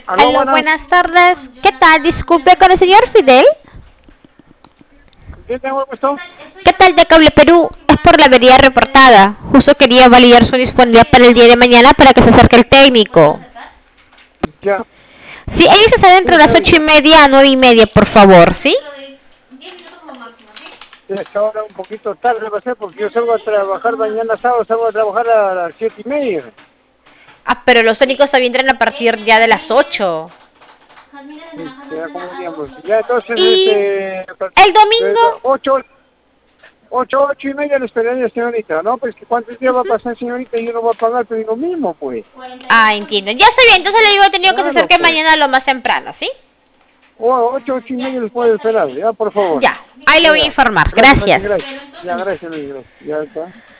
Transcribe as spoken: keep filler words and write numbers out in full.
Aló, Aló, buenas. buenas tardes. ¿Qué tal? Disculpe con el señor Fidel. ¿Quién tengo el gusto? ¿Qué tal de Cable Perú? Es por la avería reportada. Justo quería validar su disponibilidad para el día de mañana para que se acerque el técnico. Ya. Sí, ellos están entre Sí, las ocho y señorita. media a nueve y media, por favor, ¿sí? Es ahora un poquito tarde va a ser porque yo salgo a trabajar mañana sábado, salgo a trabajar a las siete y media. Ah, pero los técnicos también entran a partir ya de las ocho. Sí, ya como digamos. Ya entonces, Y este, el de domingo, ocho, ocho, ocho y media le esperaría, señorita, ¿no? Pues que cuántos días va a pasar, señorita, y yo no voy a pagar, pero digo mismo, pues. ah, entiendo. Ya está bien, entonces le digo he tenido que se Claro, acerque pues. mañana lo más temprano, ¿sí? O ocho, ocho y media les puede esperar, ya, por favor. Ya, ahí le voy a Ya. informar. Gracias, Mati, Gracias. gracias. Ya, gracias, Luis, gracias. Ya está.